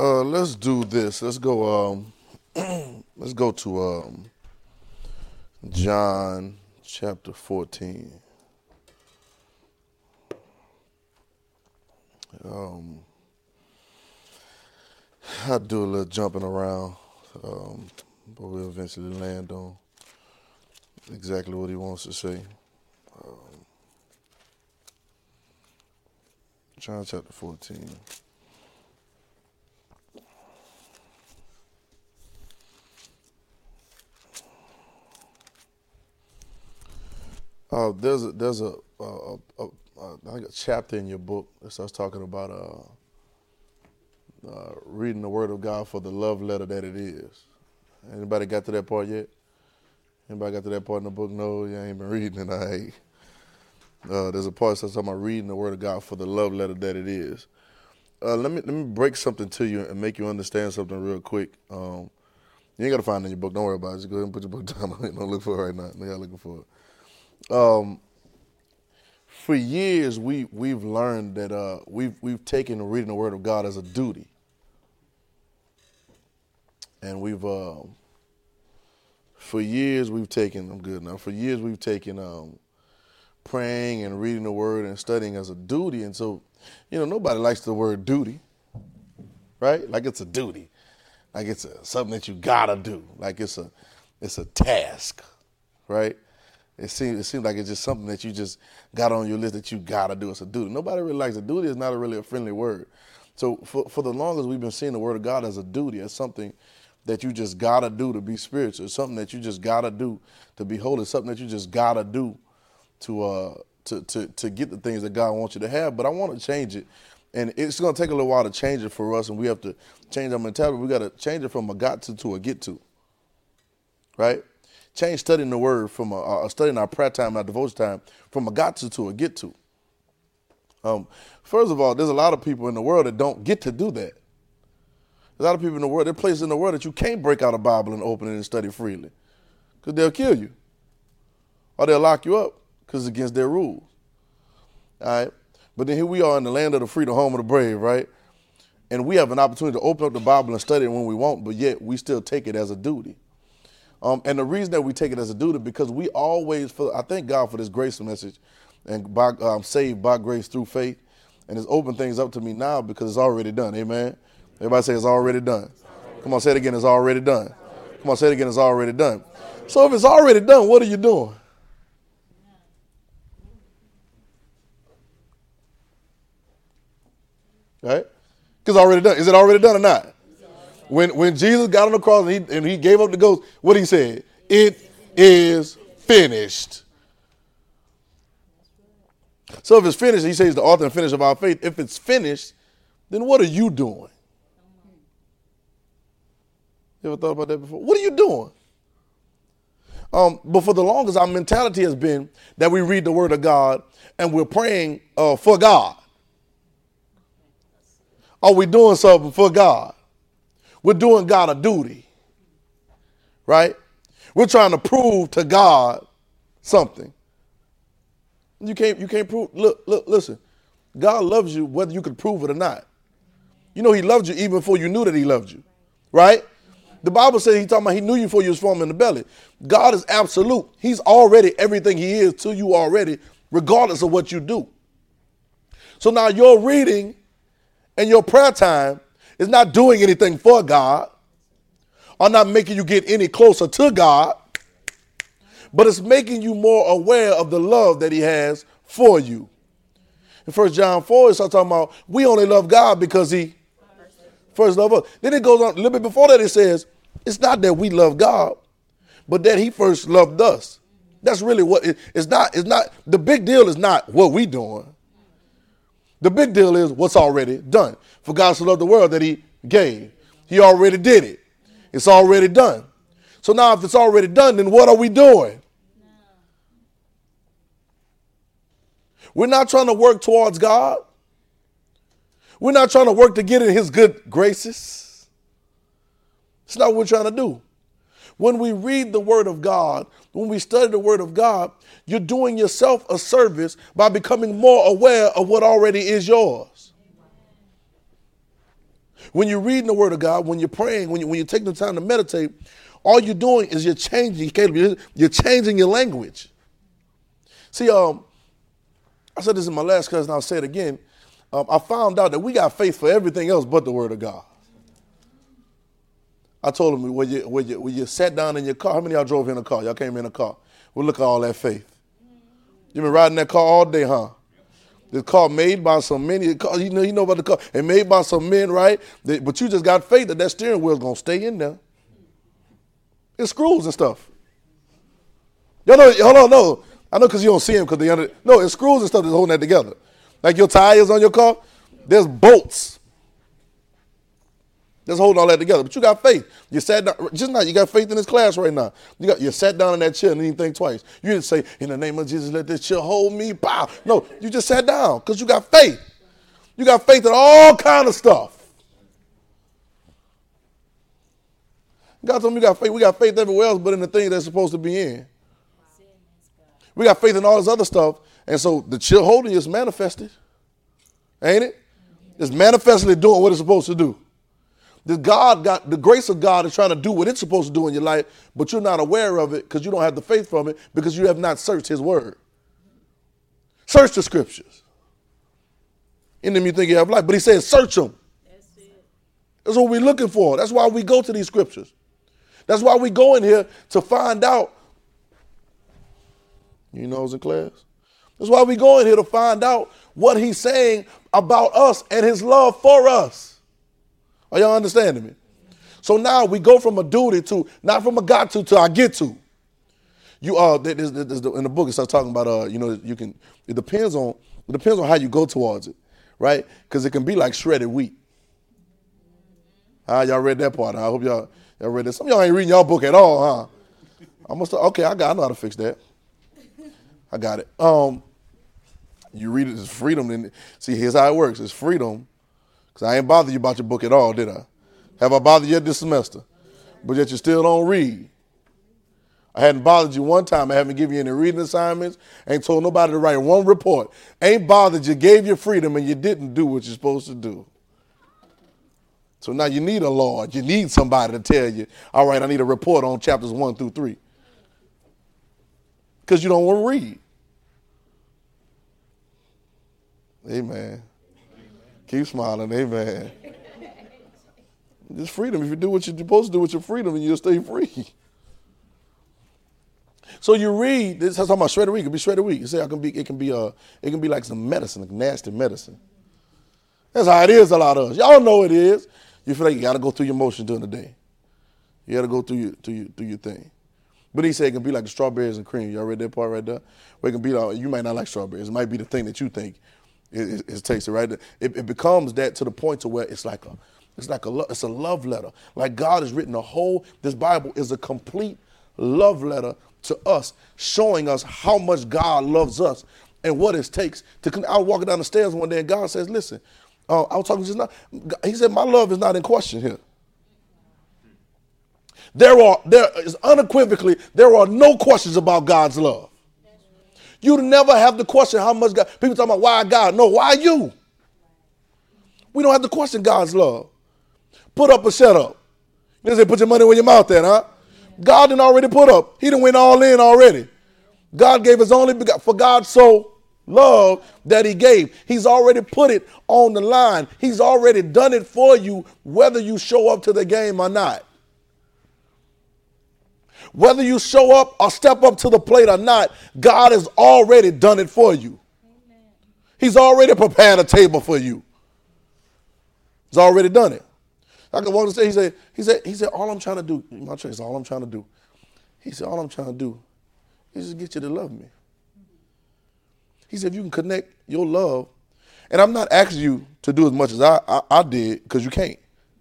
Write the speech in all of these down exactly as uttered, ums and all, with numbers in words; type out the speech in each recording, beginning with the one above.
Uh, let's do this. Let's go. Um, let's go to um, John chapter fourteen. Um, I'll do a little jumping around, um, but we'll eventually land on exactly what he wants to say. Um, John chapter fourteen. Uh, there's a there's a, a, a, a, a, a chapter in your book that starts talking about uh, uh, reading the Word of God for the love letter that it is. Anybody got to that part yet? Anybody got to that part in the book? No, you ain't been reading it. I ain't. Uh, there's a part that starts talking about reading the Word of God for the love letter that it is. Uh, let me let me break something to you and make you understand something real quick. Um, you ain't got to find it in your book. Don't worry about it. Just go ahead and put your book down. Don't look for it right now. No, y'all looking for it. Um, for years, we we've learned that uh, we've we've taken reading the Word of God as a duty, and we've uh, for years we've taken. I'm good now. For years we've taken um, praying and reading the Word and studying as a duty, and so you know nobody likes the word duty, right? Like it's a duty, like it's a, something that you gotta do, like it's a it's a task, right? It seems it seems like it's just something that you just got on your list that you gotta do. It's a duty. Nobody really likes it. Duty is not a really a friendly word. So for for the longest we've been seeing the Word of God as a duty, as something that you just gotta do to be spiritual, it's something that you just gotta do to be holy, it's something that you just gotta do to uh to to to get the things that God wants you to have. But I want to change it, and it's gonna take a little while to change it for us, and we have to change our mentality. We gotta change it from a got to to a get to, right? Change studying the Word from a, a studying our prayer time, our devotion time, from a got to to a get to. Um, first of all, there's a lot of people in the world that don't get to do that. A lot of people in the world, there are places in the world that you can't break out a Bible and open it and study freely, because they'll kill you, or they'll lock you up because it's against their rules. All right, but then here we are in the land of the free, the home of the brave, right? And we have an opportunity to open up the Bible and study it when we want, but yet we still take it as a duty. Um, and the reason that we take it as a duty, because we always, for, I thank God for this grace message, and by, I'm um, saved by grace through faith, and it's opened things up to me now because it's already done. Amen. Everybody say it's already done. Come on, say it again. It's already done. Come on, say it again. It's already done. So if it's already done, what are you doing? Right? Because already done. Is it already done or not? When when Jesus got on the cross and he, and he gave up the ghost, what he said? It is finished. So if it's finished, he says the author and finisher of our faith. If it's finished, then what are you doing? You ever thought about that before? What are you doing? Um, but for the longest, our mentality has been that we read the Word of God and we're praying uh, for God. Are we doing something for God? We're doing God a duty, right? We're trying to prove to God something. You can't, you can't prove, look, look, listen. God loves you whether you can prove it or not. You know he loved you even before you knew that he loved you, right? The Bible says he talking about he knew you before you was formed in the belly. God is absolute. He's already everything he is to you already, regardless of what you do. So now your reading and your prayer time is not doing anything for God or not making you get any closer to God, but it's making you more aware of the love that he has for you. In First John four, it starts talking about we only love God because he first loved us. Then it goes on a little bit before that. It says it's not that we love God, but that he first loved us. That's really what it, it's not. It's not. The big deal is not what we doing. The big deal is what's already done. For God so loved the world that he gave. He already did it. It's already done. So now if it's already done, then what are we doing? No. We're not trying to work towards God. We're not trying to work to get in his good graces. It's not what we're trying to do. When we read the Word of God, when we study the Word of God, you're doing yourself a service by becoming more aware of what already is yours. When you're reading the word of God, when you're praying, when, you, when you're taking the time to meditate, all you're doing is you're changing, Caleb, you're changing your language. See, um, I said this in my last class, and I'll say it again. Um, I found out that we got faith for everything else but the word of God. I told him, when you, when, you, when you sat down in your car, how many of y'all drove in a car? Y'all came in a car. Well, look at all that faith. You been riding that car all day, huh? This car made by some men. You know, you know about the car. It made by some men, right? They, but you just got faith that that steering wheel's going to stay in there. It's screws and stuff. Y'all know, hold on, no. I know because you don't see them because they under. No, it's screws and stuff that's holding that together. Like your tires on your car, there's bolts that's holding all that together. But you got faith. You sat down, just now, you got faith in this class right now. You got, you sat down in that chair and didn't even think twice. You didn't say, in the name of Jesus, let this chair hold me. Pow. No, you just sat down because you got faith. You got faith in all kind of stuff. God told me we got faith. We got faith everywhere else but in the things that's supposed to be in. We got faith in all this other stuff. And so the chill holding is manifested. Ain't it? It's manifestly doing what it's supposed to do. The God got the grace of God is trying to do what it's supposed to do in your life, but you're not aware of it because you don't have the faith from it because you have not searched his word. Search the scriptures. In them you think you have life. But he says search them. That's it. That's what we're looking for. That's why we go to these scriptures. That's why we go in here to find out. You know, I was in class. That's why we go in here to find out what he's saying about us and his love for us. Are y'all understanding me? So now we go from a duty to, not from a got to, to I get to. You uh, there's, there's the, in the book it starts talking about uh, you know, you can. It depends on it depends on how you go towards it, right? Because it can be like shredded wheat. Ah, y'all read that part. I hope y'all y'all read that. Some of y'all ain't reading y'all book at all, huh? I must. Okay, I got. I know how to fix that. I got it. Um, you read it as freedom. Then see, here's how it works. It's freedom. Because I ain't bothered you about your book at all, did I? Have I bothered you yet this semester? But yet you still don't read. I hadn't bothered you one time. I haven't given you any reading assignments. Ain't told nobody to write one report. Ain't bothered you, gave you freedom, and you didn't do what you're supposed to do. So now you need a Lord. You need somebody to tell you, all right, I need a report on chapters one through three. Because you don't want to read. Amen. Keep smiling, amen. It's freedom. If you do what you're supposed to do with your freedom, and you'll stay free. So you read, this is talking about shredded wheat. It can be shredded wheat. You say it can be, it can be uh it can be like some medicine, like nasty medicine. That's how it is a lot of us. Y'all know it is. You feel like you gotta go through your motions during the day. You gotta go through your through your through your thing. But he said it can be like the strawberries and cream. Y'all read that part right there? Where it can be like, you might not like strawberries. It might be the thing that you think is, is tasty, right? It, it becomes that to the point to where it's like a, it's like a, it's a love letter. Like God has written a whole, this Bible is a complete love letter to us, showing us how much God loves us and what it takes to. I was walking down the stairs one day and God says, listen, uh, I was talking just now. He said, my love is not in question here. There are, there is unequivocally, there are no questions about God's love. You never have to question how much God, people talking about why God. No, why you? We don't have to question God's love. Put up or shut up. You didn't say put your money where your mouth at, huh? God didn't already put up. He didn't went all in already. God gave his only begotten, for God so loved that he gave. He's already put it on the line. He's already done it for you, whether you show up to the game or not. Whether you show up or step up to the plate or not, God has already done it for you. Amen. He's already prepared a table for you. He's already done it. I can want to say, he said, he said, he said, all I'm trying to do, my church, all I'm trying to do. He said, all I'm trying to do is just get you to love me. He said, if you can connect your love, and I'm not asking you to do as much as I, I, I did, because you can't.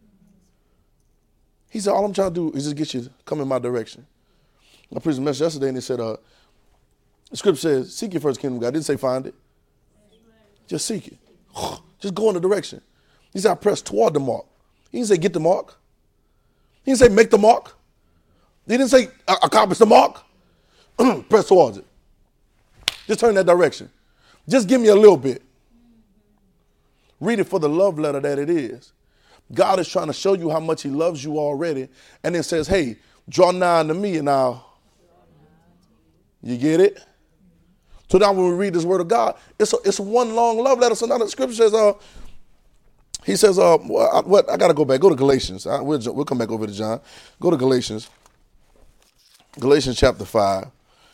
He said, all I'm trying to do is just get you to come in my direction. I preached a message yesterday and they said, uh, the scripture says, seek your first kingdom of God. I didn't say find it. Just seek it. Just go in the direction. He said, I press toward the mark. He didn't say get the mark. He didn't say make the mark. He didn't say accomplish the mark. Press towards it. Just turn that direction. Just give me a little bit. Read it for the love letter that it is. God is trying to show you how much he loves you already. And then says, hey, draw nigh unto me and I'll. You get it? So now when we read this word of God, it's a, it's one long love letter. So now the scripture says, uh, he says, uh, well, I, what, I got to go back. Go to Galatians. I, we'll, we'll come back over to John. Go to Galatians. Galatians chapter five.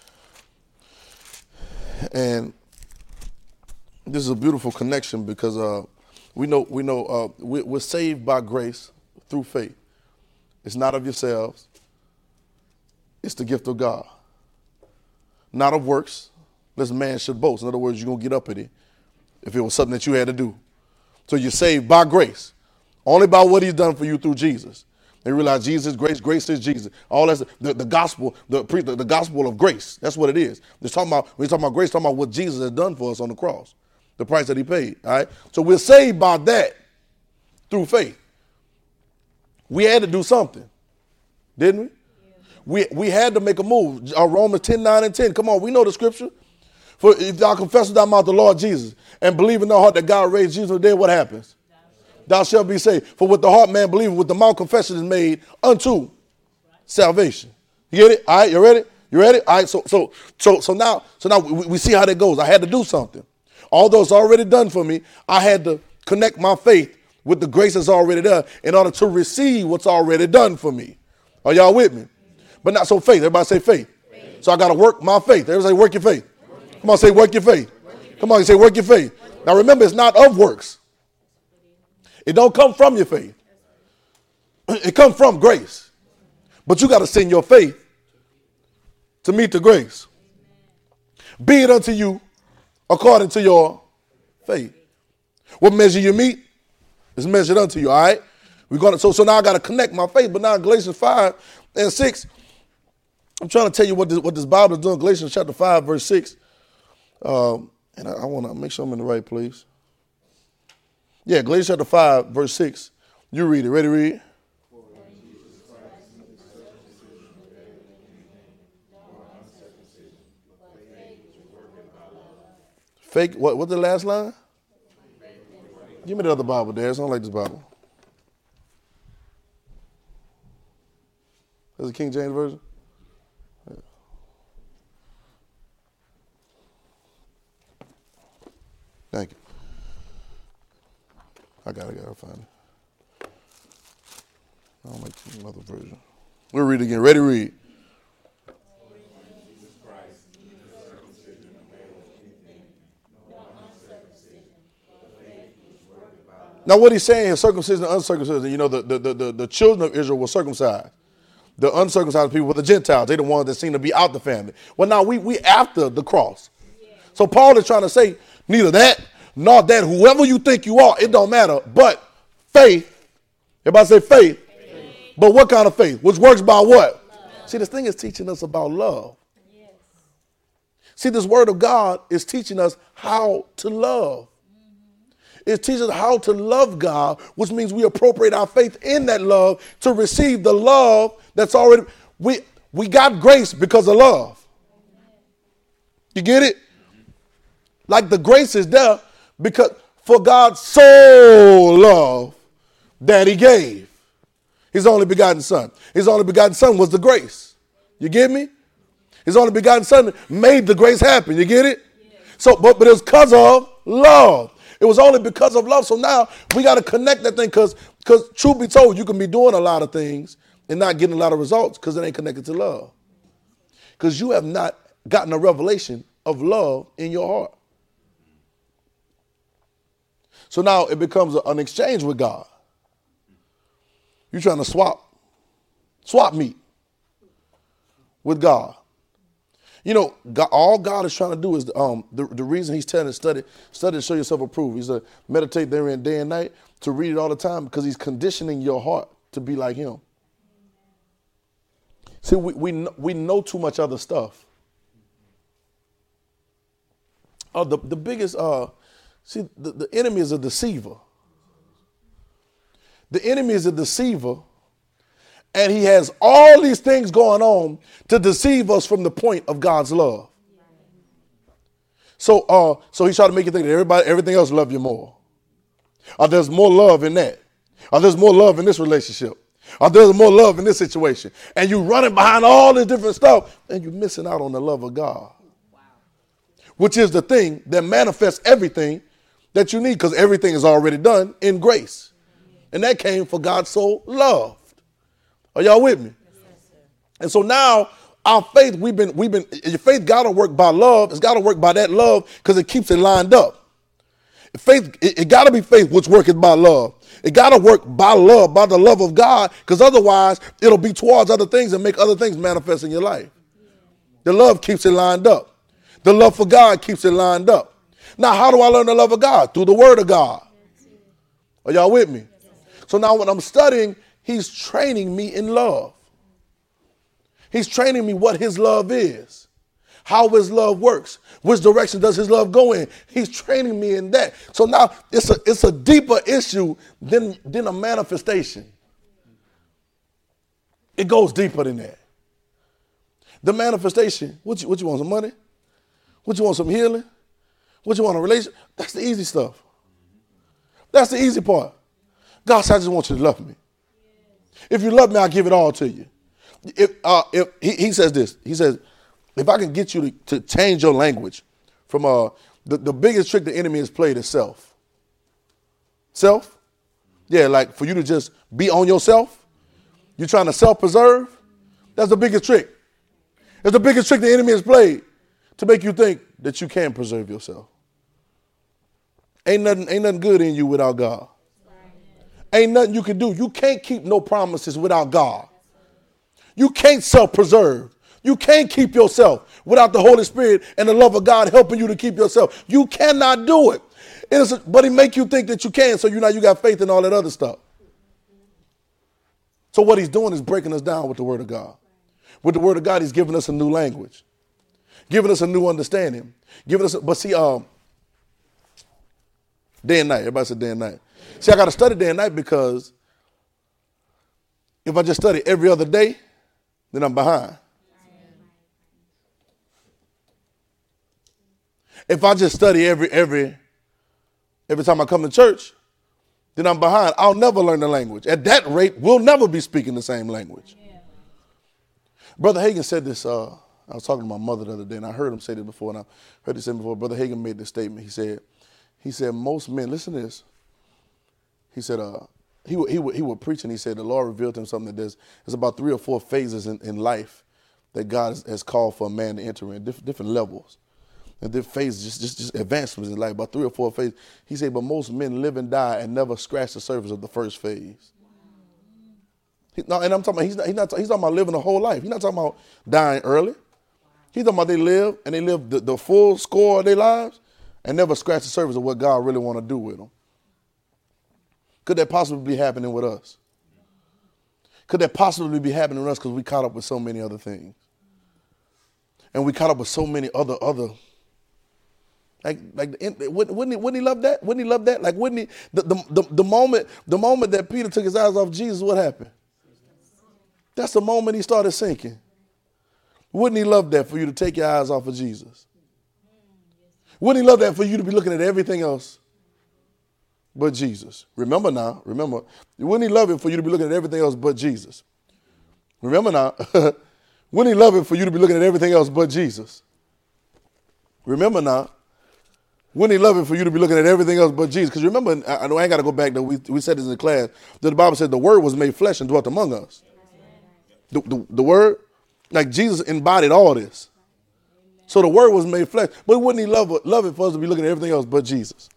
And this is a beautiful connection because uh, we know we know uh, we, we're saved by grace through faith. It's not of yourselves. It's the gift of God. Not of works, lest man should boast. In other words, you're going to get up at it if it was something that you had to do. So you're saved by grace, only by what he's done for you through Jesus. They realize Jesus is grace, grace is Jesus. All that's the, the gospel, the, the the gospel of grace. That's what it is. They're talking about, when we're talking about grace, talking about what Jesus has done for us on the cross, the price that he paid. All right. So we're saved by that through faith. We had to do something, didn't we? We we had to make a move. Uh, Romans ten, nine, and ten. Come on, we know the scripture. For if thou confess with thy mouth the Lord Jesus and believe in thy heart that God raised Jesus from the dead, what happens? Thou shalt be saved. For with the heart man believeth, with the mouth confession is made unto salvation. You get it? All right, you ready? You ready? All right, so so so so now so now we, we see how that goes. I had to do something. Although it's already done for me, I had to connect my faith with the grace that's already done in order to receive what's already done for me. Are y'all with me? But not so faith. Everybody say faith. Faith. So I got to work my faith. Everybody say work your faith. Work. Come on, say work your faith. Work. Come on, say work your faith. Work. Now remember, it's not of works. It don't come from your faith. It comes from grace. But you got to send your faith to meet the grace. Be it unto you according to your faith. What measure you meet is measured unto you, all right? We're gonna so so now I got to connect my faith. But now in Galatians five and six, I'm trying to tell you what this, what this Bible is doing. Galatians chapter five, verse six. Um, and I, I want to make sure I'm in the right place. Yeah, Galatians chapter five, verse six. You read it. Ready to read? Fake, what, what's the last line? Give me the other Bible there. I don't like this Bible. That's the King James Version? Yeah. Thank you. I got it, I got to find it. I don't like another version. We'll read it again. Ready to read. Now what he's saying is circumcision and uncircumcision. You know, the, the, the, the children of Israel were circumcised. The uncircumcised people were the Gentiles. They're the ones that seem to be out the family. Well, now we we after the cross. So Paul is trying to say, neither that nor that. Whoever you think you are, it don't matter. But faith. Everybody say faith. Faith. But what kind of faith? Which works by what? Love. See, this thing is teaching us about love. Yes. See, this word of God is teaching us how to love. It teaches us how to love God, which means we appropriate our faith in that love to receive the love that's already, we we got grace because of love. You get it? Like the grace is there because for God so loved that he gave his only begotten son. His only begotten son was the grace. You get me? His only begotten son made the grace happen. You get it? So, but, but it was because of love. It was only because of love. So now we got to connect that thing because, because truth be told, you can be doing a lot of things and not getting a lot of results because it ain't connected to love. Because you have not gotten a revelation of love in your heart. So now it becomes a, an exchange with God. You're trying to swap, swap meat with God. You know, God, all God is trying to do is um, the, the reason he's telling us study, study to show yourself approved. He's to meditate therein day and night, to read it all the time because he's conditioning your heart to be like him. See, we we, we know too much other stuff. Uh, the, the biggest, uh, see, the, the enemy is a deceiver. The enemy is a deceiver. And he has all these things going on to deceive us from the point of God's love. So uh, so he's trying to make you think that everybody, everything else love you more. Or there's more love in that. Or there's more love in this relationship. Or there's more love in this situation. And you're running behind all this different stuff, and you're missing out on the love of God. Wow. Which is the thing that manifests everything that you need, because everything is already done in grace. And that came for God so loved. Are y'all with me? Yes, and so now our faith, we've been, we've been, your faith got to work by love. It's got to work by that love because it keeps it lined up. Faith, it, it got to be faith which worketh by love. It got to work by love, by the love of God, because otherwise it'll be towards other things and make other things manifest in your life. The love keeps it lined up. The love for God keeps it lined up. Now, how do I learn the love of God? Through the word of God. Are y'all with me? So now when I'm studying, he's training me in love. He's training me what his love is, how his love works, which direction does his love go in. He's training me in that. So now it's a it's a deeper issue than, than a manifestation. It goes deeper than that. The manifestation, what you, what you want, some money? What you want, some healing? What you want, a relationship? That's the easy stuff. That's the easy part. God said, I just want you to love me. If you love me, I'll give it all to you. If, uh, if he, he says this, he says, if I can get you to, to change your language from uh, the, the biggest trick the enemy has played is self. Self? Yeah, like for you to just be on yourself. You're trying to self-preserve. That's the biggest trick. It's the biggest trick the enemy has played to make you think that you can preserve yourself. Ain't nothing, ain't nothing good in you without God. Ain't nothing you can do. You can't keep no promises without God. You can't self-preserve. You can't keep yourself without the Holy Spirit and the love of God helping you to keep yourself. You cannot do it. It is, but he make you think that you can, so you know you got faith in all that other stuff. So what he's doing is breaking us down with the word of God. With the word of God, he's giving us a new language, giving us a new understanding, giving us. A, but see, um, day and night. Everybody said day and night. See, I got to study day and night because if I just study every other day, then I'm behind. If I just study every every every time I come to church, then I'm behind. I'll never learn the language. At that rate, we'll never be speaking the same language. Yeah. Brother Hagin said this. Uh, I was talking to my mother the other day, and I heard him say this before, and I heard him say before. Brother Hagin made this statement. He said, he said, most men, listen to this. He said, uh, he would, he would, he would preach, and he said the Lord revealed to him something that there's, there's about three or four phases in, in life that God has, has called for a man to enter in, different, different levels. And different phases, just, just, just advancements in life, about three or four phases. He said, but most men live and die and never scratch the surface of the first phase. He, no, and I'm talking about, he's not, he's not, he's talking about living a whole life. He's not talking about dying early. He's talking about they live, and they live the, the full score of their lives and never scratch the surface of what God really want to do with them. Could that possibly be happening with us? Could that possibly be happening with us because we caught up with so many other things? And we caught up with so many other, other, like, like, wouldn't, wouldn't he, wouldn't he love that? Wouldn't he love that? Like, wouldn't he, the, the, the, the moment, the moment that Peter took his eyes off Jesus, what happened? That's the moment he started sinking. Wouldn't he love that for you to take your eyes off of Jesus? Wouldn't he love that for you to be looking at everything else but Jesus? Remember now, remember, wouldn't he love it for you to be looking at everything else but Jesus? Remember now, wouldn't he love it for you to be looking at everything else but Jesus? Remember now, wouldn't he love it for you to be looking at everything else but Jesus? Because remember, I, I know I ain't got to go back, though. We, we said this in the class, that the Bible said the word was made flesh and dwelt among us. The, the, the word, like Jesus embodied all this. So the word was made flesh. But wouldn't he love, love it for us to be looking at everything else but Jesus?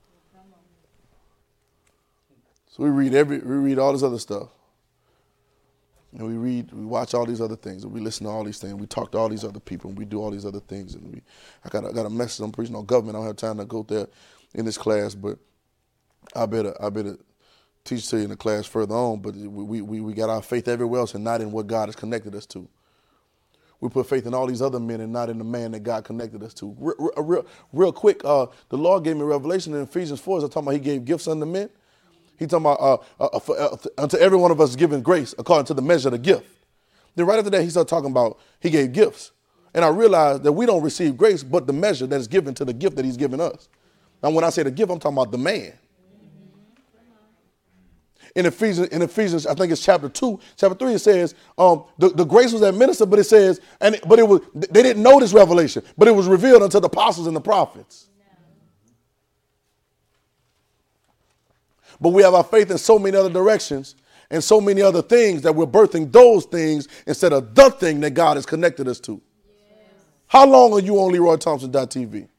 So we read every, we read all this other stuff. And we read, we watch all these other things, and we listen to all these things. We talk to all these other people, and we do all these other things. And we, I got, I got a message I'm preaching on government. I don't have time to go there in this class, but I better, I better teach to you in the class further on. But we, we, we got our faith everywhere else, and not in what God has connected us to. We put faith in all these other men, and not in the man that God connected us to. Real, real, real quick, uh, the Lord gave me a revelation in Ephesians four. As I'm talking about, He gave gifts unto men. He's talking about uh, uh, for, uh, unto every one of us given grace according to the measure of the gift. Then right after that, he started talking about he gave gifts. And I realized that we don't receive grace, but the measure that is given to the gift that he's given us. Now, when I say the gift, I'm talking about the man. in Ephesians, in Ephesians, I think it's chapter two, chapter three, it says, um, the, the grace was administered, but it says, and but it was, they didn't know this revelation, but it was revealed unto the apostles and the prophets. But we have our faith in so many other directions and so many other things that we're birthing those things instead of the thing that God has connected us to. Yes. How long are you on Leroy Thompson dot T V?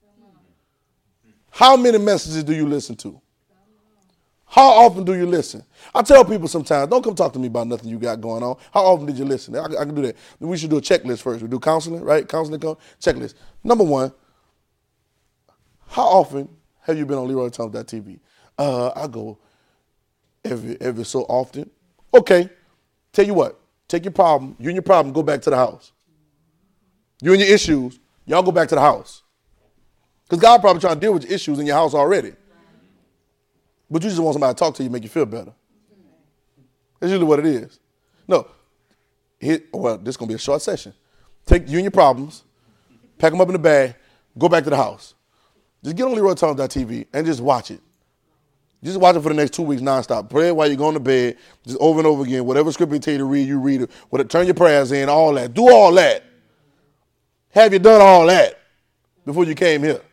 How many messages do you listen to? How often do you listen? I tell people sometimes, don't come talk to me about nothing you got going on. How often did you listen? I, I can do that. We should do a checklist first. We do counseling, right? Counseling checklist. Number one, how often have you been on Leroy Thompson dot T V? Uh, I go every every so often. Okay, tell you what, take your problem, you and your problem, go back to the house. You and your issues, y'all go back to the house. Because God probably trying to deal with your issues in your house already. But you just want somebody to talk to you, make you feel better. That's usually what it is. No, here, well, this is going to be a short session. Take you and your problems, pack them up in the bag, go back to the house. Just get on Leroy Thompson dot T V and just watch it. Just watch it for the next two weeks nonstop. Pray while you're going to bed, just over and over again. Whatever scripture they tell you to read, you read it. Whatever, turn your prayers in, all that. Do all that. Have you done all that before you came here?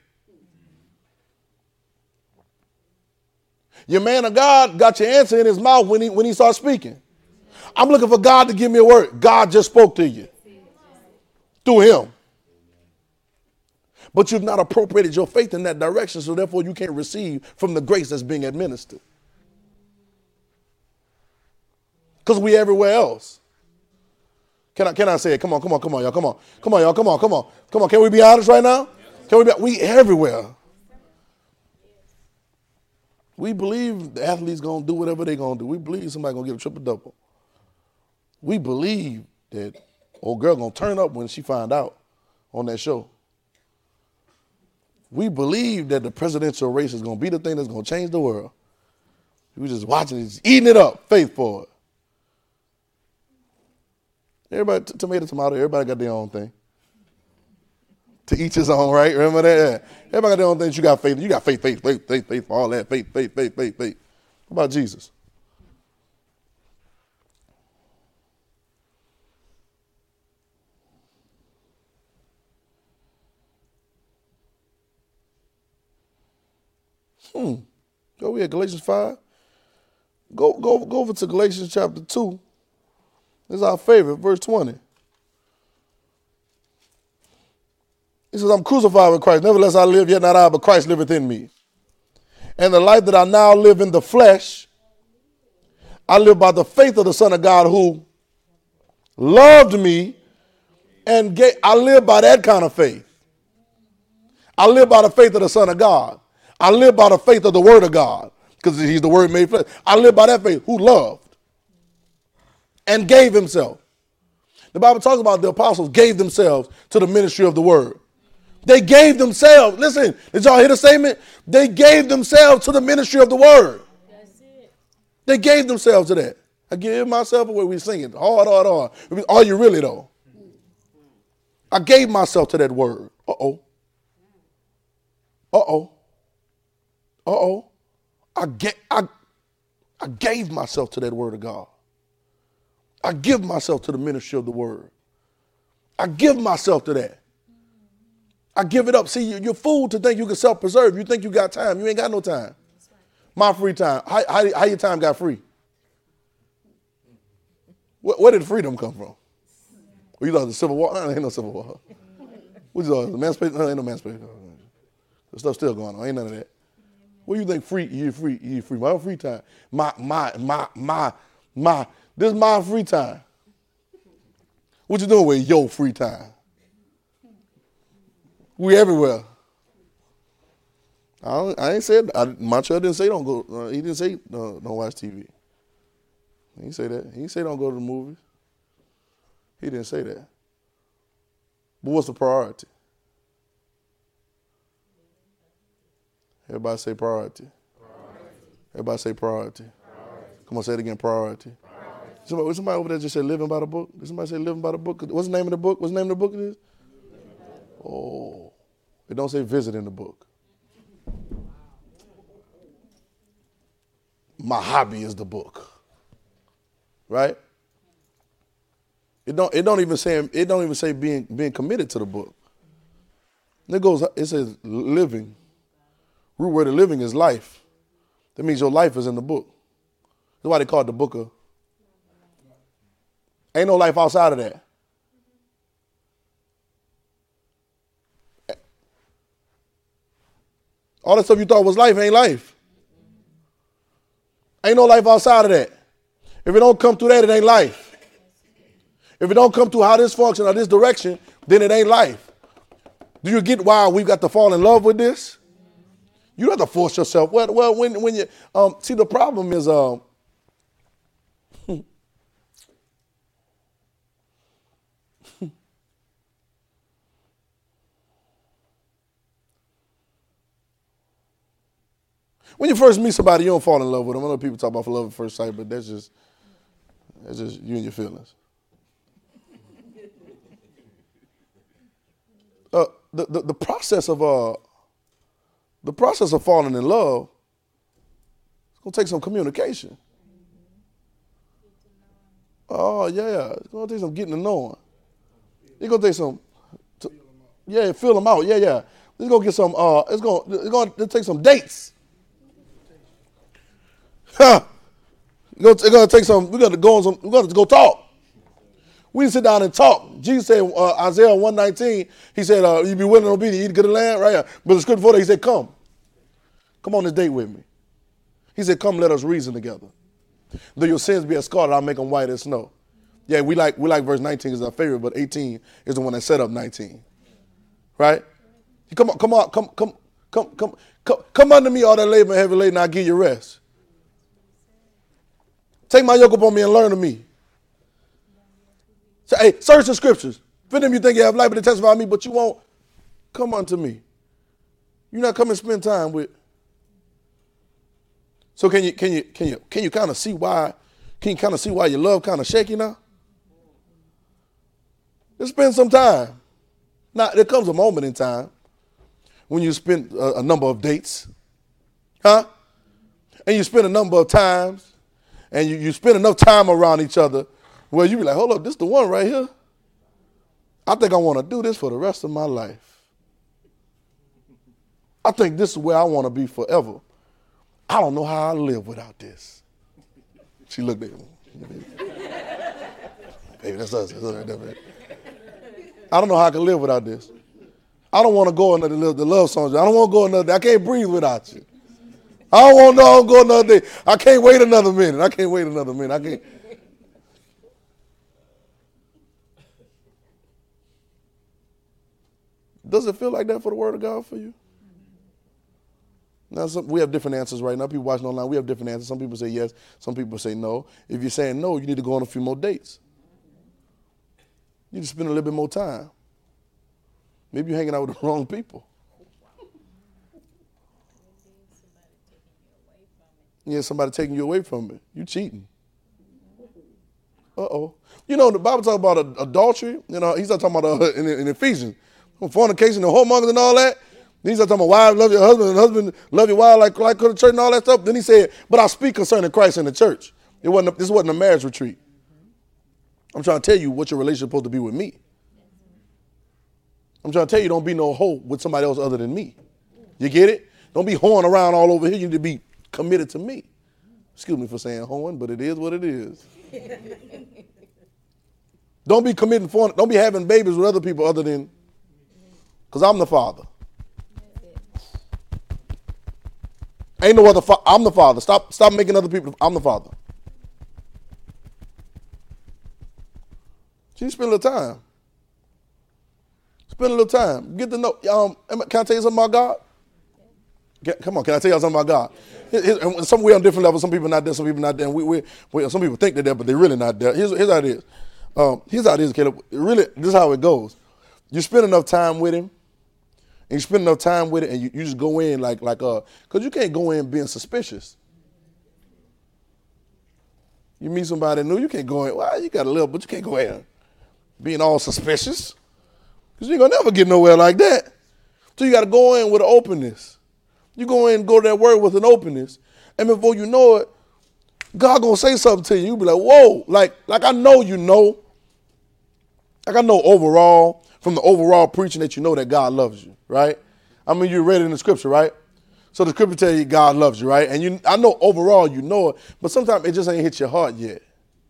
Your man of God got your answer in his mouth when he when he starts speaking. I'm looking for God to give me a word. God just spoke to you through him. But you've not appropriated your faith in that direction, so therefore you can't receive from the grace that's being administered. Because we everywhere else. Can I, can I say it? Come on, come on, come on, y'all. Come on. Come on, y'all. Come on, come on. Come on. Can we be honest right now? Can we be? We everywhere. We believe the athlete's going to do whatever they're going to do. We believe somebody's going to get a triple-double. We believe that old girl going to turn up when she find out on that show. We believe that the presidential race is going to be the thing that's going to change the world. We just watching it, just eating it up, faith for it. Everybody, t- tomato, tomato, everybody got their own thing. To each his own, right? Remember that? Yeah. Everybody got their own things. You got faith. You got faith, faith, faith, faith, faith, all that. Faith, faith, faith, faith, faith. What about Jesus? Hmm. Go we at Galatians five. Go, go, go over to Galatians chapter two. This is our favorite, verse twenty. He says, I'm crucified with Christ. Nevertheless, I live, yet not I, but Christ liveth in me. And the life that I now live in the flesh, I live by the faith of the Son of God who loved me and gave. I live by that kind of faith. I live by the faith of the Son of God. I live by the faith of the Word of God because he's the Word made flesh. I live by that faith who loved and gave himself. The Bible talks about the apostles gave themselves to the ministry of the Word. They gave themselves. Listen, did y'all hear the statement? They gave themselves to the ministry of the Word. That's it. They gave themselves to that. I give myself away. We sing it hard, hard, hard. Are you really though? I gave myself to that Word. Uh-oh. Uh-oh. Uh-oh. I get I I gave myself to that Word of God. I give myself to the ministry of the Word. I give myself to that. I give it up. See, you're fool to think you can self-preserve. You think you got time. You ain't got no time. My free time. How, how, how your time got free? Where, where did freedom come from? Well, you thought the Civil War? No, there ain't no Civil War. What you thought? Emancipation? No, ain't no emancipation. The stuff's still going on. Ain't none of that. What do you think free? You free? You free? My free time. My my my my my. This is my free time. What you doing with your free time? We everywhere. I, don't, I ain't said, I, Montreal didn't say don't go, uh, he didn't say uh, don't watch T V. He didn't say that. He didn't say don't go to the movies. He didn't say that. But what's the priority? Everybody say priority. Priority. Everybody say priority. Priority. Come on, say it again, priority. Priority. Somebody, somebody over there just said living by the book. Did somebody say living by the book? What's the name of the book? What's the name of the book it is? Oh, it don't say visit in the book. my hobby is the book. Right? It don't it don't even say it don't even say being being committed to the book. It goes it says living. Root word of living is life. That means your life is in the book. That's why they call it the book of. Ain't no life outside of that. All that stuff you thought was life ain't life. Ain't no life outside of that. If it don't come through that, it ain't life. If it don't come through how this function or this direction, then it ain't life. Do you get why we've got to fall in love with this? You don't have to force yourself. Well, well when when you um see the problem is um when you first meet somebody, you don't fall in love with them. I know people talk about love at first sight, but that's just that's just you and your feelings. Uh, the, the the process of uh the process of falling in love, it's gonna take some communication. Oh yeah, it's gonna take some getting to know. It's gonna take some, to, yeah, fill them out. Yeah, yeah. It's gonna get some. Uh, it's gonna it's gonna take some dates. Huh. It's gonna take some. We got to go on some. We got to go talk. We sit down and talk. Jesus said, uh, Isaiah one nineteen, he said, uh, you be willing and obedient, eat good of the land, right here. But the scripture before that, he said, come. Come on this date with me. He said, come, let us reason together. Though your sins be as scarlet, I'll make them white as snow. Yeah, we like we like verse nineteen is our favorite, but eighteen is the one that set up nineteen. Right? Come on, come on, come, come, come, come, come, come unto me, all that labor and heavy laden, I'll give you rest. Take my yoke upon me and learn of me. So, hey, search the scriptures. For them you think you have life, but they testify of me, but you won't. Come unto me. You're not coming to spend time with. So can you can you can you can you kind of see why? Can you kind of see why your love kind of shaky now? Just spend some time. Now there comes a moment in time when you spend a, a number of dates, huh? And you spend a number of times, and you, you spend enough time around each other. Well, you be like, hold up, this the one right here. I think I want to do this for the rest of my life. I think this is where I want to be forever. I don't know how I live without this. She looked at me. Baby, that's us. That's us. That's us. I don't know how I can live without this. I don't want to go another the love songs. I don't want to go another day. I can't breathe without you. I don't want to no, go another day. I can't wait another minute. I can't wait another minute. I can't. Does it feel like that for the word of God for you? Now, some, we have different answers right now. People watching online, we have different answers. Some people say yes. Some people say no. If you're saying no, you need to go on a few more dates. You need to spend a little bit more time. Maybe you're hanging out with the wrong people. Yeah, somebody taking you away from it. You cheating. Uh-oh. You know, the Bible talks about adultery. You know, he's not talking about uh, in, in Ephesians. Fornication and whoremongers and all that. Then he's not talking about wives love your husband and husband love your wife like like the church and all that stuff. Then he said, but I speak concerning Christ and the church. It wasn't a, this wasn't a marriage retreat. I'm trying to tell you what your relationship is supposed to be with me. I'm trying to tell you don't be no hoe with somebody else other than me. You get it? Don't be hoeing around all over here. You need to be committed to me. Excuse me for saying hoeing, but it is what it is. Don't be committing for don't be having babies with other people other than because I'm the father. Ain't no other father. I'm the father. Stop stop making other people. I'm the father. So you spend a little time. Spend a little time. Get to know. Um, can I tell you something about God? Can, come on, can I tell you something about God? Some we're on different levels. Some people not there. Some people not there. And we, we, we, some people think they're there, but they're really not there. Here's, here's how it is. Um, here's how it is, Caleb. Really, this is how it goes. You spend enough time with him, and you spend enough time with it, and you, you just go in like, like uh, because you can't go in being suspicious. You meet somebody new, you can't go in, well, you got a little, but you can't go in being all suspicious. Because you ain't going to never get nowhere like that. So you got to go in with an openness. You go in and go to that word with an openness. And before you know it, God gonna say something to you. You be like, whoa, like, like I know you know. Like I know overall, from the overall preaching that you know that God loves you, right? I mean, you read it in the scripture, right? So the scripture tells you God loves you, right? And you, I know overall you know it, but sometimes it just ain't hit your heart yet.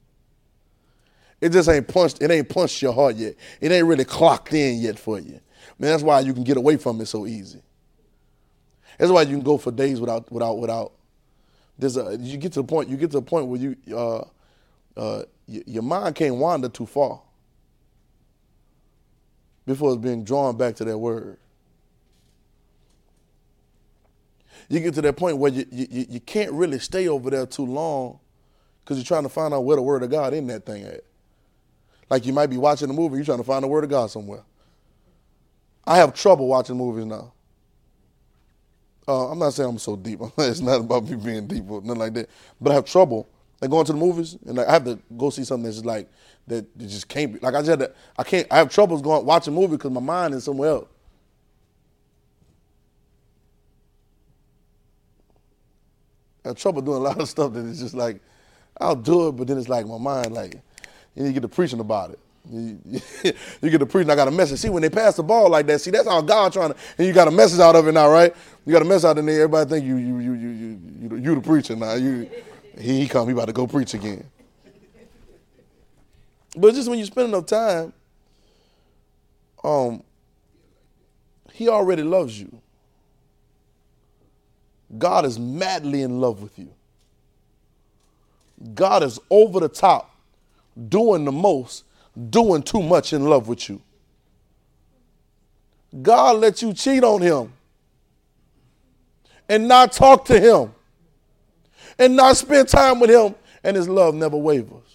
It just ain't punched, it ain't punched your heart yet. It ain't really clocked in yet for you. Man, that's why you can get away from it so easy. That's why you can go for days without, without, without. There's a, you get to the point, you get to the point where you, uh, uh, y- your mind can't wander too far before it's being drawn back to that word. You get to that point where you, you, you can't really stay over there too long because you're trying to find out where the word of God in that thing at. Like you might be watching a movie, you're trying to find the word of God somewhere. I have trouble watching movies now. Uh, I'm not saying I'm so deep. It's not about me being deep or nothing like that. But I have trouble like going to the movies and like, I have to go see something that's just like that it just can't be. Like I just had to, I can't. I have troubles going watching a movie because my mind is somewhere else. I have trouble doing a lot of stuff that is just like, I'll do it, but then it's like my mind, like, you need to get to preaching about it. You, you get to preaching, I got a message. See, when they pass the ball like that, see, that's how God trying to, and you got a message out of it now, right? You got a message out in there, everybody think you you you you you you, you the preacher now. You, he, he come, he about to go preach again. But just when you spend enough time, um, he already loves you. God is madly in love with you. God is over the top, doing the most, doing too much in love with you. God let you cheat on him and not talk to him and not spend time with him, and his love never wavers.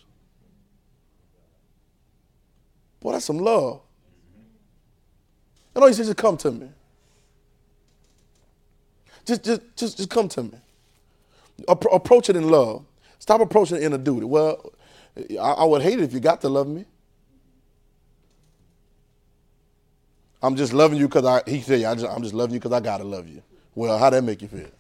Boy, that's some love. And all you say is just come to me. Just, just, just, just come to me. Appro- approach it in love. Stop approaching it in a duty. Well, I, I would hate it if you got to love me. I'm just loving you because I. He said, I just, I'm just loving you because I gotta love you. Well, how that make you feel?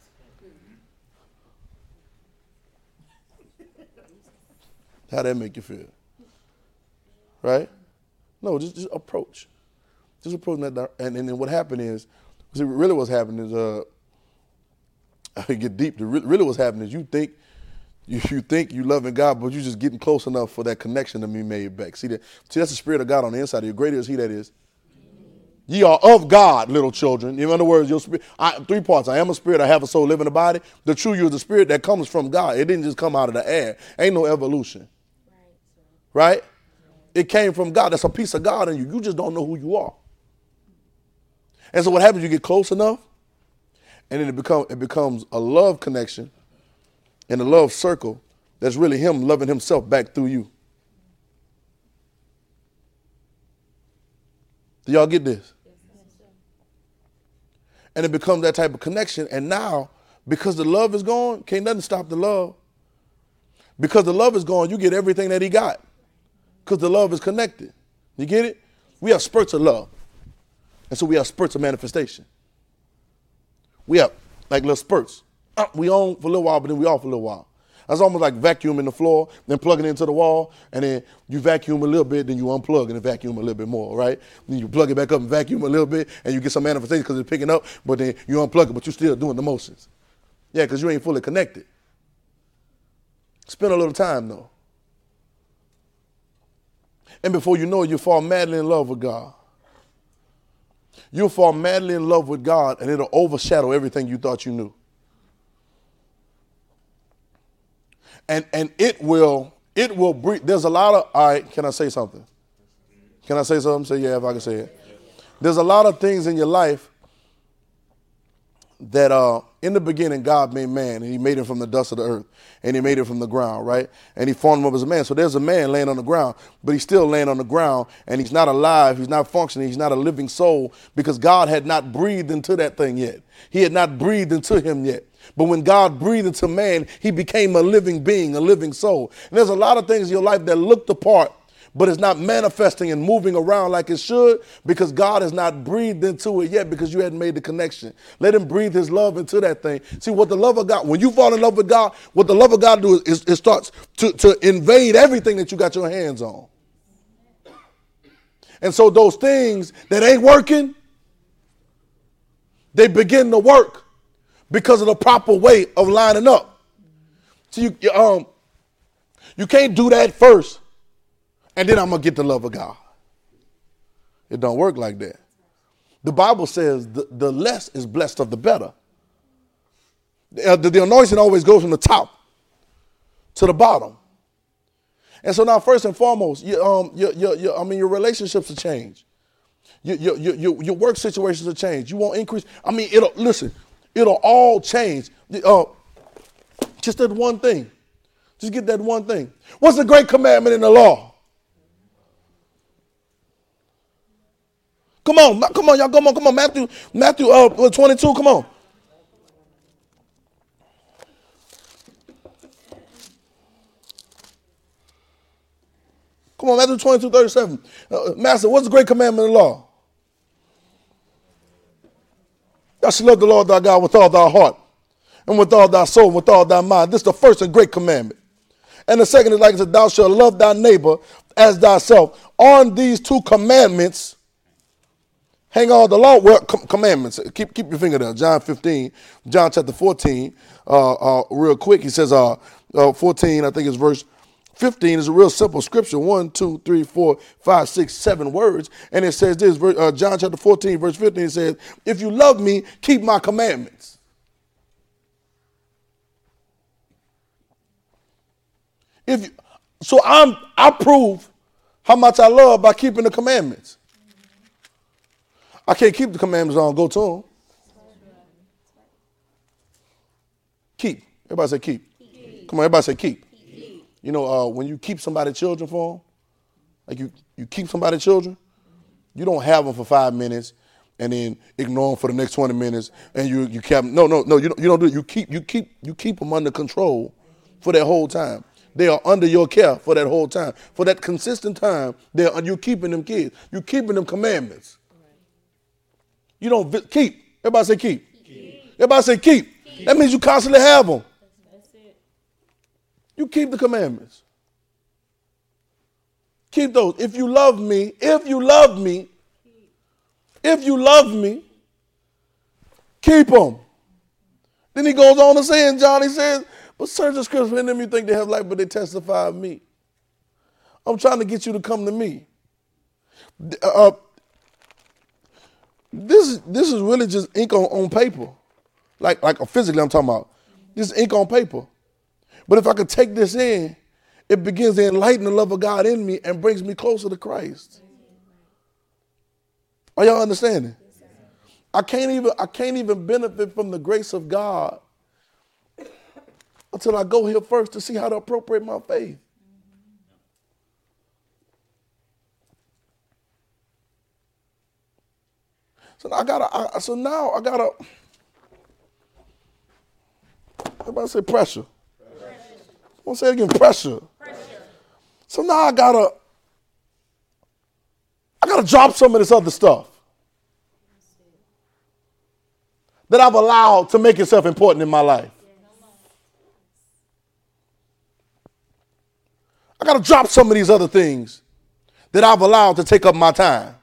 How that make you feel? Right? No, just, just approach. Just approach that. And, and then what happened is, see, really what's happening is, uh, I get deep. Really what's happening is you think you, you think you loving God, but you just getting close enough for that connection to be made back. See that? See, that's the Spirit of God on the inside of you. Greater is he that is. Ye are of God, little children. In other words, your spirit, I, three parts. I am a spirit, I have a soul, live in a body. The true you is the spirit that comes from God. It didn't just come out of the air. Ain't no evolution. Right? It came from God. That's a piece of God in you. You just don't know who you are. And so what happens, you get close enough, and then it, become, it becomes a love connection and a love circle that's really him loving himself back through you. Do y'all get this? And it becomes that type of connection. And now, because the love is gone, can't nothing stop the love. Because the love is gone, you get everything that he got. Because the love is connected. You get it? We have spurts of love. And so we have spurts of manifestation. We have like little spurts. Uh, we on for a little while, but then we off for a little while. That's almost like vacuuming the floor, then plugging it into the wall, and then you vacuum a little bit, then you unplug and vacuum a little bit more, right? Then you plug it back up and vacuum a little bit, and you get some manifestation because it's picking up, but then you unplug it, but you're still doing the motions. Yeah, because you ain't fully connected. Spend a little time, though. And before you know it, you fall madly in love with God. You'll fall madly in love with God, and it'll overshadow everything you thought you knew. And and it will, it will breathe. There's a lot of, all right, can I say something? Can I say something? Say yeah if I can say it. There's a lot of things in your life that uh, in the beginning God made man, and he made him from the dust of the earth, and he made him from the ground, right? And he formed him up as a man. So there's a man laying on the ground, but he's still laying on the ground, and he's not alive, he's not functioning, he's not a living soul, because God had not breathed into that thing yet. He had not breathed into him yet. But when God breathed into man, he became a living being, a living soul. And there's a lot of things in your life that looked the part, but it's not manifesting and moving around like it should because God has not breathed into it yet because you hadn't made the connection. Let him breathe his love into that thing. See, what the love of God, when you fall in love with God, what the love of God do is it starts to, to invade everything that you got your hands on. And so those things that ain't working, they begin to work because of the proper way of lining up. So you, you, um, you can't do that first, and then I'm going to get the love of God. It don't work like that. The Bible says the, the less is blessed of the better. The, the, the anointing always goes from the top to the bottom. And so now, first and foremost, you, um, your, your, your, I mean, your relationships will change. Your, your, your, your work situations will change. You won't increase. I mean, it'll, listen, it'll all change. Uh, just that one thing. Just get that one thing. What's the great commandment in the law? Come on, come on, y'all, come on, come on. Matthew, Matthew uh, twenty-two, come on. Come on, Matthew twenty-two, thirty-seven. Uh, Master, what's the great commandment in the law? Thou shalt love the Lord thy God with all thy heart, and with all thy soul, and with all thy mind. This is the first and great commandment. And the second is like I said, thou shalt love thy neighbor as thyself. On these two commandments, hang on the law, well, com- commandments. Keep keep your finger there. John fifteen, John chapter fourteen, uh, uh, real quick. He says, uh, uh, fourteen, I think it's verse fifteen is a real simple scripture. One, two, three, four, five, six, seven words. And it says this, uh, John chapter fourteen, verse fifteen, it says, if you love me, keep my commandments. If you, so I'm, I prove how much I love by keeping the commandments. I can't keep the commandments, I don't go to them. Keep. Everybody say keep. keep. Come on, everybody say keep. keep. You know, uh, when you keep somebody's children for them, like you, you keep somebody's children, you don't have them for five minutes and then ignore them for the next twenty minutes and you you kept no no no you don't you don't do it. You keep you keep you keep them under control for that whole time. They are under your care for that whole time. For that consistent time, they are, you're keeping them kids. You're keeping them commandments. You don't vi- keep. Everybody say keep. keep. Everybody say keep. keep. That means you constantly have them. That's it. You keep the commandments. Keep those. If you love me, if you love me, if you love me, keep them. Then he goes on to say in John, he says, but search the scriptures, in them you think they have life, but they testify of me. I'm trying to get you to come to me. Uh, this, this is really just ink on, on paper. Like, like physically I'm talking about. This is ink on paper. But if I could take this in, it begins to enlighten the love of God in me and brings me closer to Christ. Are y'all understanding? I can't even, I can't even benefit from the grace of God until I go here first to see how to appropriate my faith. So I gotta. I, so now I gotta. Everybody say pressure. pressure. I want to say it again. Pressure. pressure. So now I gotta. I gotta drop some of this other stuff that I've allowed to make itself important in my life. I got to drop some of these other things that I've allowed to take up my time.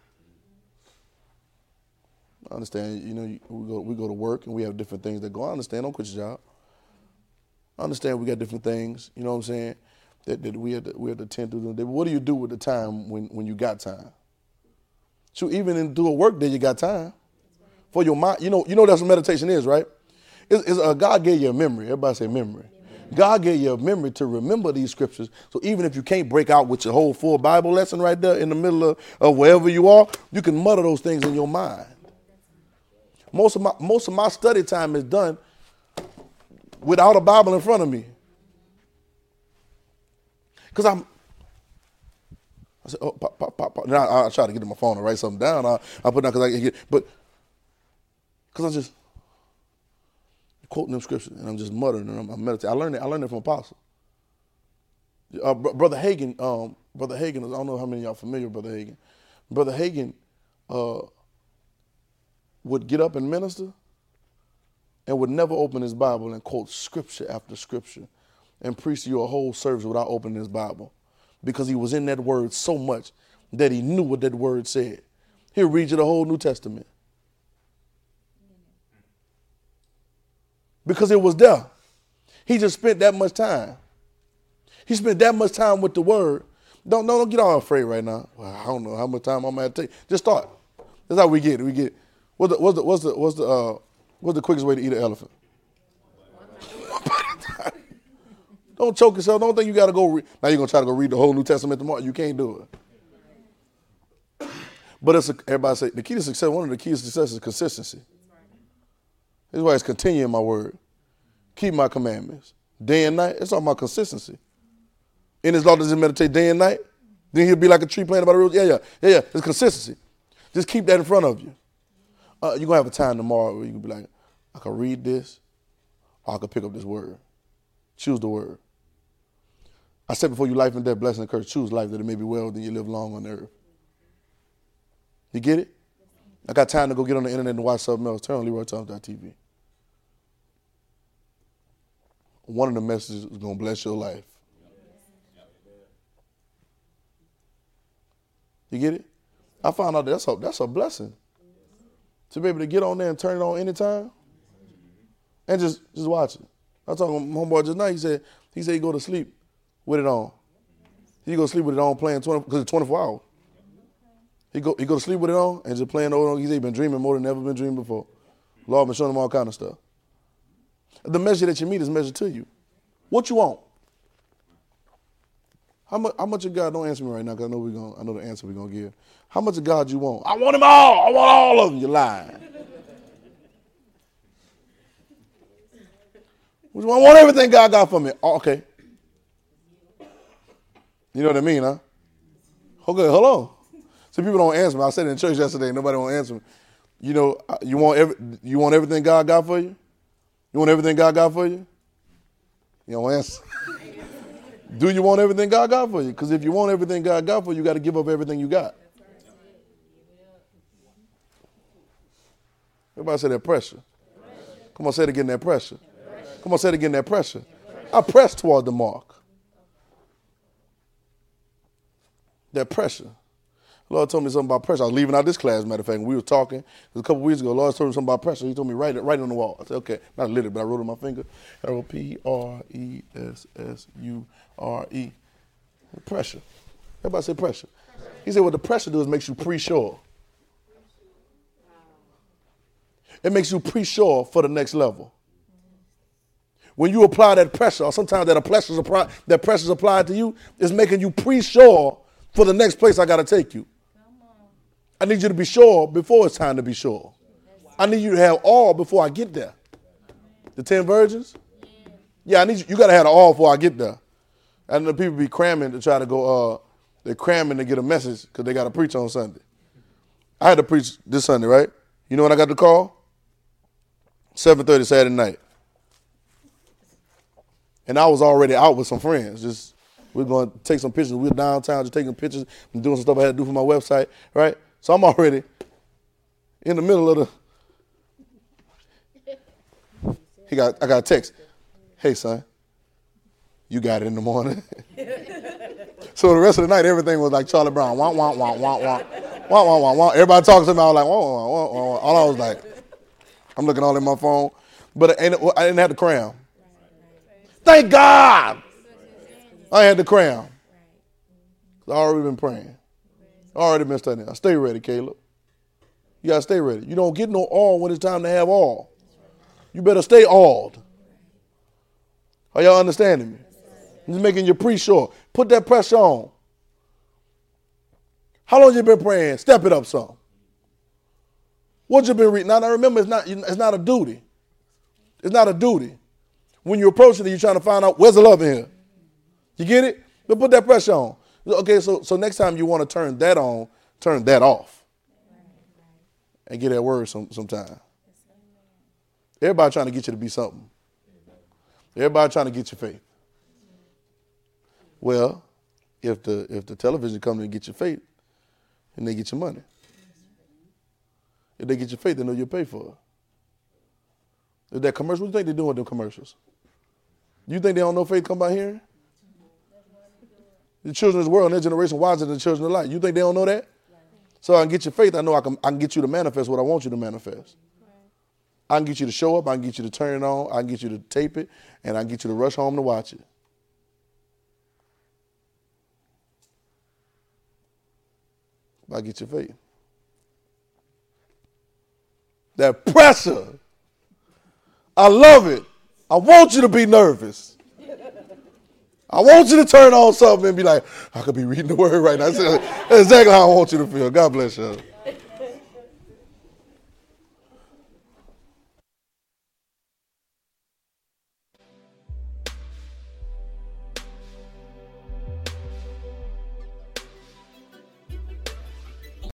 I understand, you know, we go, we go to work and we have different things that go. I understand, don't quit your job. I understand we got different things, you know what I'm saying, that, that we, had to, we had to tend to do. But what do you do with the time when, when you got time? So even in do a work day, you got time for your mind. You know, you know that's what meditation is, right? It's, it's, uh, God gave you a memory. Everybody say memory. God gave you a memory to remember these scriptures. So even if you can't break out with your whole full Bible lesson right there in the middle of, of wherever you are, you can mutter those things in your mind. Most of my most of my study time is done without a Bible in front of me. Because I'm, I said, oh, pop, pop, pop, pop. Now I, I try to get to my phone and write something down. I, I put down because I can get, but because I just quoting them scriptures and I'm just muttering and I'm, I'm meditating. I learned it. I learned it from Apostle. Uh, Br- Brother Hagin um, Brother Hagin, I don't know how many of y'all familiar with Brother Hagin. Brother Hagin uh, would get up and minister and would never open his Bible and quote scripture after scripture and preach to you a whole service without opening his Bible, because he was in that word so much that he knew what that word said. He'll read you the whole New Testament because it was there. He just spent that much time. He spent that much time with the word. Don't, don't get all afraid right now. Well, I don't know how much time I'm gonna take. Just start. That's how we get it. We get what's the what's the what's the what's the uh, what's the quickest way to eat an elephant? Don't choke yourself. Don't think you got to go. Re- now you're gonna try to go read the whole New Testament tomorrow. You can't do it. But it's a, everybody say the key to success. One of the keys to success is consistency. This is why it's continuing my word, keep my commandments day and night. It's all about consistency. In his law, does he meditate day and night? Then he'll be like a tree planted by the rivers. Yeah, yeah, yeah, yeah. It's consistency. Just keep that in front of you. Uh, you're gonna have a time tomorrow where you can be like, I can read this, or I can pick up this word. Choose the word. I said before you life and death, blessing and curse, choose life that it may be well, then you live long on the earth. You get it? I got time to go get on the internet and watch something else. Turn on Leroy Thomas dot T V. One of the messages is going to bless your life. You get it? I found out that that's a, that's a blessing. To be able to get on there and turn it on anytime and just, just watch it. I was talking to my homeboy just now. He said, he said he go to sleep with it on. He go to sleep with it on playing twenty because it's twenty-four hours. He go he go to sleep with it on and just playing over. He said he been dreaming more than ever been dreaming before. Lord been showing him all kind of stuff. The measure that you meet is measured to you. What you want? How much? How much of God? Don't answer me right now because I know we going. I know the answer we're gonna give. How much of God you want? I want them all. I want all of them. You're lying. I want everything God got for me. Oh, okay. You know what I mean, huh? Okay, hold on. So people don't answer me. I said it in church yesterday. Nobody won't answer me. You know, you want every, you want everything God got for you? You want everything God got for you? You don't answer. Do you want everything God got for you? Because if you want everything God got for you, you got to give up everything you got. Everybody say that pressure. Come on, say it again, that pressure. Come on, say it again, that pressure. I press toward the mark. That pressure. The Lord told me something about pressure. I was leaving out this class, matter of fact, and we were talking. It was a couple weeks ago. The Lord told me something about pressure. He told me, write it, write it on the wall. I said, okay. Not literally, but I wrote it on my finger. L P R E S S U R E. Pressure. Everybody say pressure. He said what the pressure does is makes you pre-sure. It makes you pre-sure for the next level. When you apply that pressure, or sometimes that pressure applied, that pressure is applied to you, it's making you pre-sure for the next place I got to take you. I need you to be sure before it's time to be sure. I need you to have all before I get there. The ten virgins? Yeah, I need you. You got to have the all before I get there. And the people be cramming to try to go, uh, they're cramming to get a message because they got to preach on Sunday. I had to preach this Sunday, right? You know when I got the call? seven thirty Saturday night. And I was already out with some friends. Just we're going to take some pictures. We're downtown just taking pictures and doing some stuff I had to do for my website, right? So I'm already in the middle of the. He got. I got a text. Hey, son, you got it in the morning. So the rest of the night, everything was like Charlie Brown. Wah, wah, wah, wah, wah. Wah, wah, wah, wah. Everybody talking to me. I was like, wah, wah, wah, wah, wah. All I was like, I'm looking all in my phone. But I didn't have to cram. Thank God. I had to cram. I already been praying. I already been studying. I stay ready, Caleb. You got to stay ready. You don't get no all when it's time to have all. You better stay awed. Are y'all understanding me? I'm just making you pre-sure. Put that pressure on. How long you been praying? Step it up some. What you been reading? Now, now remember, it's not, it's not a duty. It's not a duty. When you're approaching it, you're trying to find out where's the love in here. You get it? But put that pressure on. Okay, so so next time you want to turn that on, turn that off. And get that word some sometime. Everybody trying to get you to be something. Everybody trying to get your faith. Well, if the if the television company get your faith, and they get your money. If they get your faith, they know you'll pay for it. If that commercial, what do you think they're doing with them commercials? You think they don't know faith come by hearing? The children of this world and their generation wiser than the children of light. You think they don't know that? So I can get your faith. I know I can, I can get you to manifest what I want you to manifest. I can get you to show up. I can get you to turn it on. I can get you to tape it. And I can get you to rush home to watch it. If I get your faith. That pressure. I love it. I want you to be nervous. I want you to turn on something and be like, I could be reading the word right now. That's exactly how I want you to feel. God bless you.